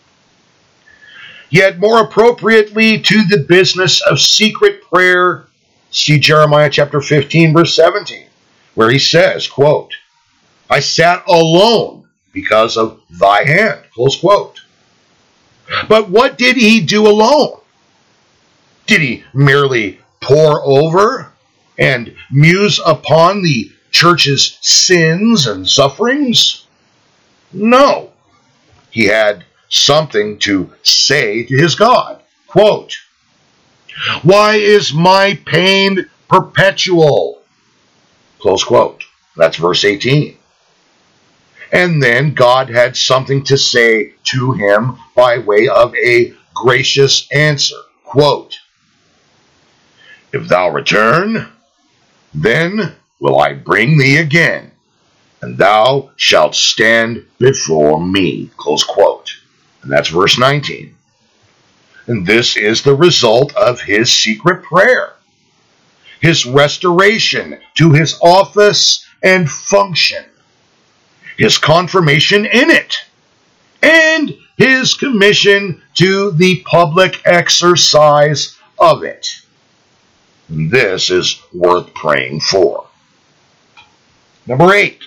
Yet more appropriately to the business of secret prayer, see Jeremiah chapter fifteen, verse seventeen, where he says, quote, "I sat alone because of thy hand," close quote. But what did he do alone? Did he merely pore over and muse upon the church's sins and sufferings? No. He had something to say to his God. Quote, "Why is my pain perpetual?" Close quote. That's verse eighteen. And then God had something to say to him by way of a gracious answer. Quote, "If thou return, then will I bring thee again, and thou shalt stand before me." Close quote. And that's verse nineteen. And this is the result of his secret prayer, his restoration to his office and function, his confirmation in it, and his commission to the public exercise of it. And this is worth praying for. Number eight,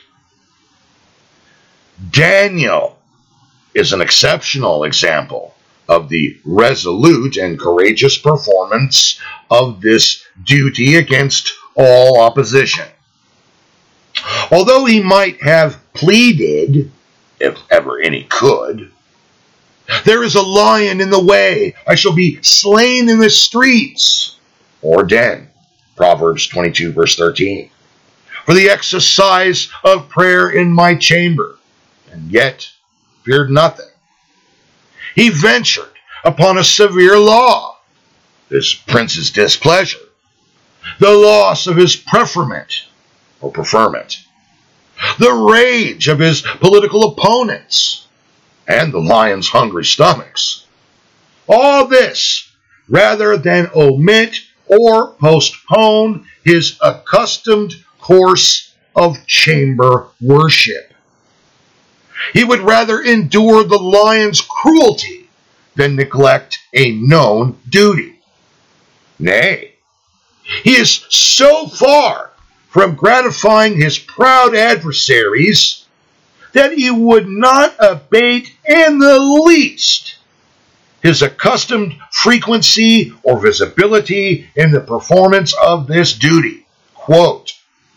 Daniel is an exceptional example of the resolute and courageous performance of this duty against all opposition. Although he might have pleaded, if ever any could, "There is a lion in the way, I shall be slain in the streets," or den, Proverbs twenty-two, verse thirteen, "for the exercise of prayer in my chamber," and yet feared nothing. He ventured upon a severe law, his prince's displeasure, the loss of his preferment or preferment, the rage of his political opponents, and the lion's hungry stomachs. All this rather than omit or postpone his accustomed course of chamber worship. He would rather endure the lion's cruelty than neglect a known duty. Nay, he is so far from gratifying his proud adversaries that he would not abate in the least his accustomed frequency or visibility in the performance of this duty. Quote,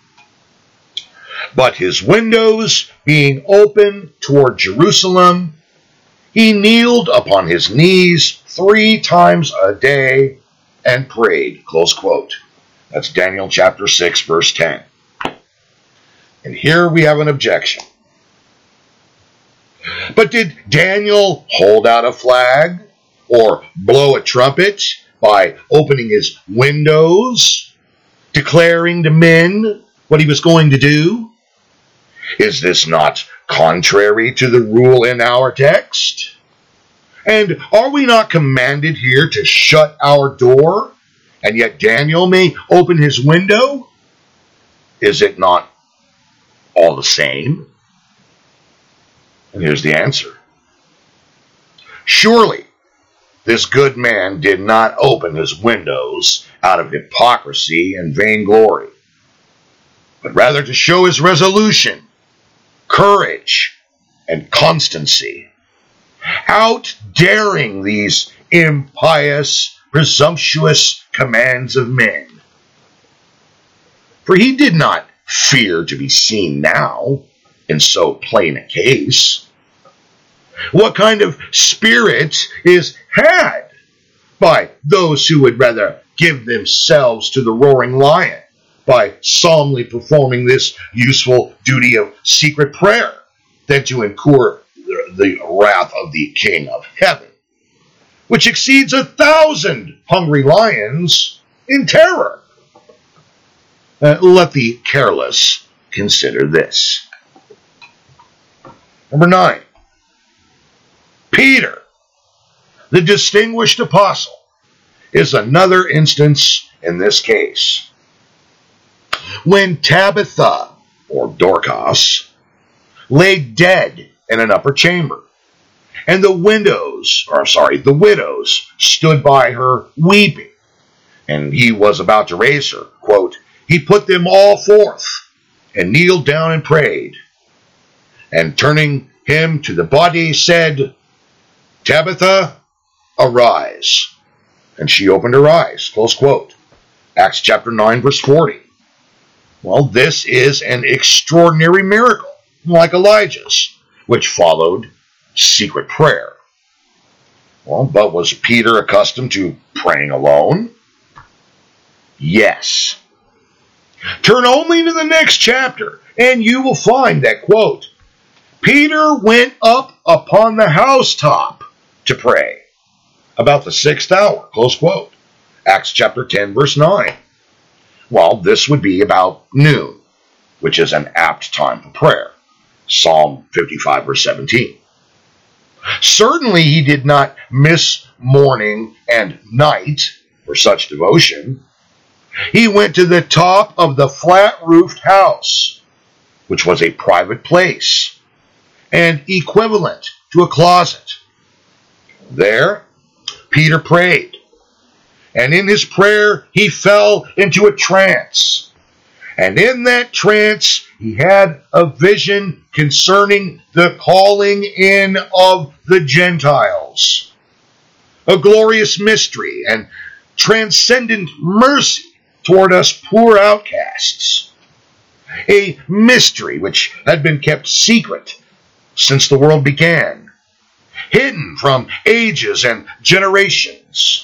"But his windows being open toward Jerusalem, he kneeled upon his knees three times a day and prayed." Close quote. That's Daniel chapter six, verse ten. And here we have an objection. But did Daniel hold out a flag or blow a trumpet by opening his windows, declaring to men what he was going to do? Is this not contrary to the rule in our text? And are we not commanded here to shut our door, and yet Daniel may open his window? Is it not all the same? And here's the answer. Surely, this good man did not open his windows out of hypocrisy and vainglory, but rather to show his resolution, courage, and constancy, outdaring these impious, presumptuous commands of men. For he did not fear to be seen now in so plain a case. What kind of spirit is had by those who would rather give themselves to the roaring lion by solemnly performing this useful duty of secret prayer than to incur the wrath of the King of Heaven, which exceeds a thousand hungry lions in terror? Uh, let the careless consider this. Number nine, Peter, the distinguished apostle, is another instance in this case. When Tabitha, or Dorcas, lay dead in an upper chamber, and the windows, or sorry, the widows stood by her weeping, and he was about to raise her, quote, he put them all forth, and kneeled down and prayed, and turning him to the body said, Tabitha, arise. And she opened her eyes, close quote. Acts chapter nine, verse forty. Well, this is an extraordinary miracle, like Elijah's, which followed secret prayer. Well, but was Peter accustomed to praying alone? Yes. Turn only to the next chapter, and you will find that, quote, Peter went up upon the housetop to pray about the sixth hour, close quote. Acts chapter ten, verse nine. Well, this would be about noon, which is an apt time for prayer. Psalm fifty-five, verse seventeen. Certainly he did not miss morning and night for such devotion. He went to the top of the flat-roofed house, which was a private place and equivalent to a closet. There, Peter prayed, and in his prayer he fell into a trance. And in that trance he had a vision concerning the calling in of the Gentiles, a glorious mystery and transcendent mercy toward us poor outcasts, a mystery which had been kept secret since the world began, hidden from ages and generations,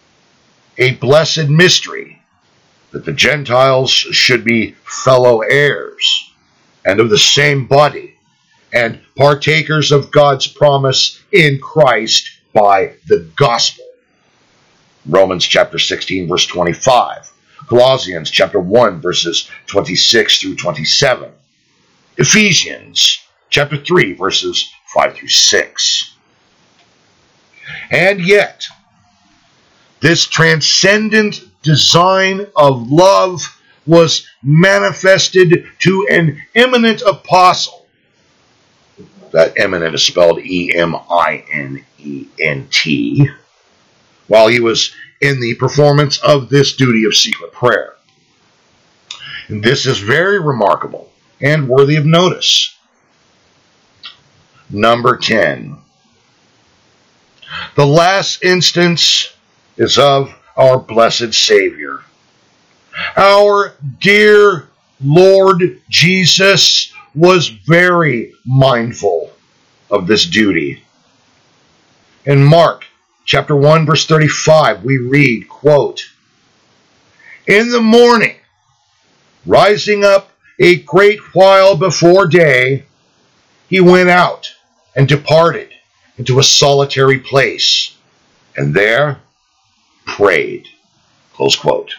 a blessed mystery that the Gentiles should be fellow heirs and of the same body and partakers of God's promise in Christ by the gospel. Romans chapter sixteen, verse twenty-five. Colossians chapter one, verses twenty-six through twenty-seven. Ephesians chapter three, verses five through six. And yet, this transcendent design of love was manifested to an eminent apostle. That eminent is spelled E M I N E N T. While he was in the performance of this duty of secret prayer. And this is very remarkable and worthy of notice. Number ten. The last instance is of our blessed Savior. Our dear Lord Jesus was very mindful of this duty. In Mark chapter one, verse thirty-five, we read, quote, in the morning, rising up a great while before day, he went out and departed into a solitary place, and there prayed, close quote.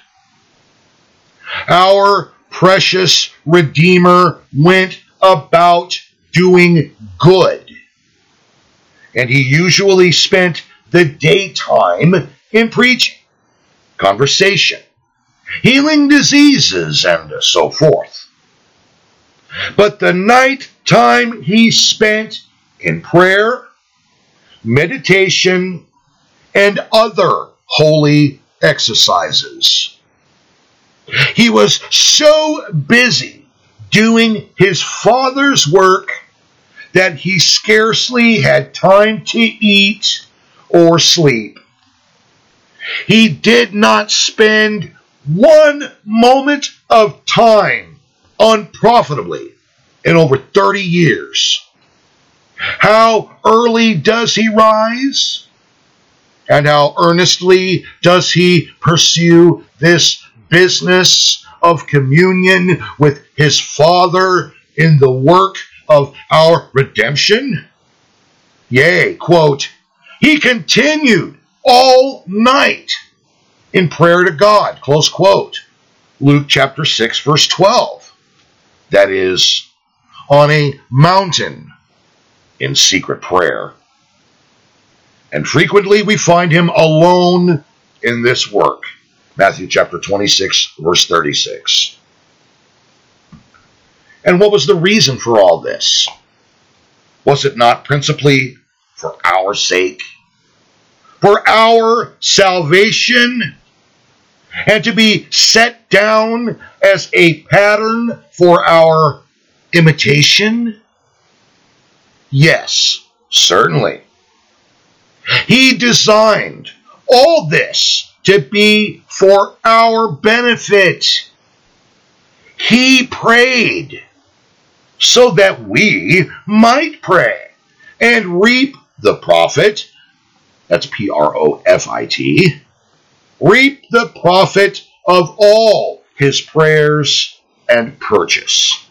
Our precious Redeemer went about doing good, and he usually spent the daytime in preaching, conversation, healing diseases, and so forth. But the night time he spent in prayer, meditation, and other holy exercises. He was so busy doing his Father's work that he scarcely had time to eat or sleep. He did not spend one moment of time unprofitably in over thirty years. How early does he rise? And how earnestly does he pursue this business of communion with his Father in the work of our redemption? Yea, quote, he continued all night in prayer to God, close quote. Luke chapter six, verse twelve. That is, on a mountain in secret prayer. And frequently we find him alone in this work. Matthew chapter twenty-six, verse thirty-six. And what was the reason for all this? Was it not principally for our sake? For our salvation? And to be set down as a pattern for our imitation? Yes, certainly. He designed all this to be for our benefit. He prayed so that we might pray and reap the profit. That's P R O F I T. Reap the profit of all his prayers and purchase.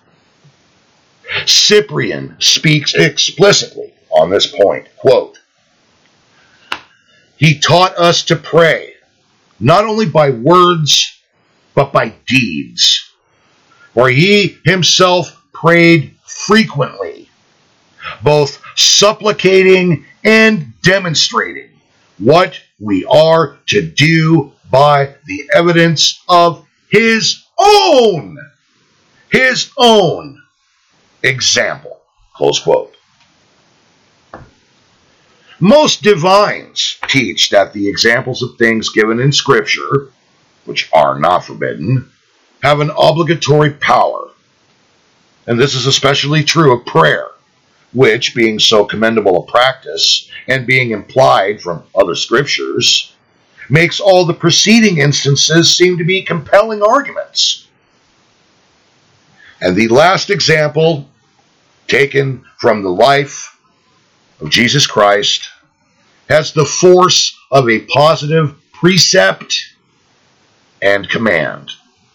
Cyprian speaks explicitly on this point. Quote, he taught us to pray, not only by words, but by deeds. For he himself prayed frequently, both supplicating and demonstrating what we are to do by the evidence of his own, his own example. Close quote. Most divines teach that the examples of things given in Scripture, which are not forbidden, have an obligatory power. And this is especially true of prayer, which, being so commendable a practice and being implied from other scriptures, makes all the preceding instances seem to be compelling arguments. And the last example, taken from the life of Jesus Christ, has the force of a positive precept and command.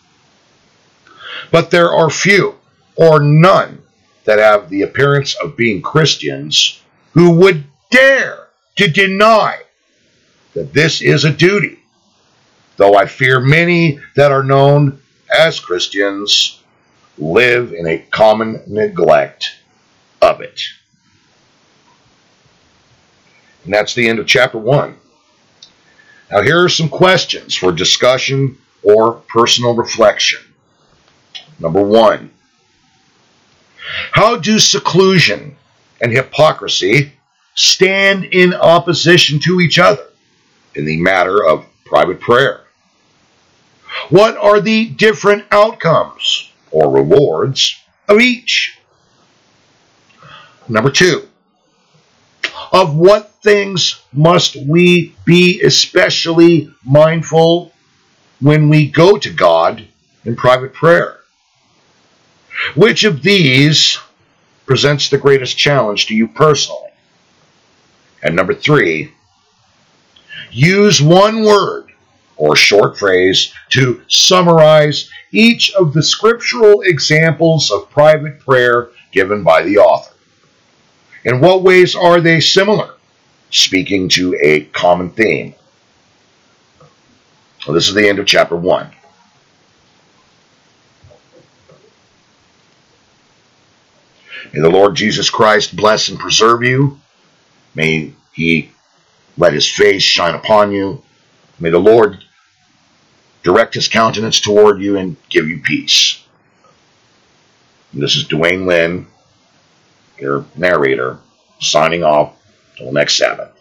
But there are few or none that have the appearance of being Christians who would dare to deny that this is a duty, though I fear many that are known as Christians live in a common neglect of it. And that's the end of chapter one. Now here are some questions for discussion or personal reflection. Number one, how do seclusion and hypocrisy stand in opposition to each other in the matter of private prayer? What are the different outcomes or rewards of each? Number two, of what things must we be especially mindful when we go to God in private prayer? Which of these presents the greatest challenge to you personally? And number three, use one word or short phrase to summarize each of the scriptural examples of private prayer given by the author. In what ways are they similar, speaking to a common theme? Well, this is the end of chapter one. May the Lord Jesus Christ bless and preserve you. May he let his face shine upon you. May the Lord direct his countenance toward you and give you peace. And this is Dwayne Lynn, your narrator, signing off till next Sabbath.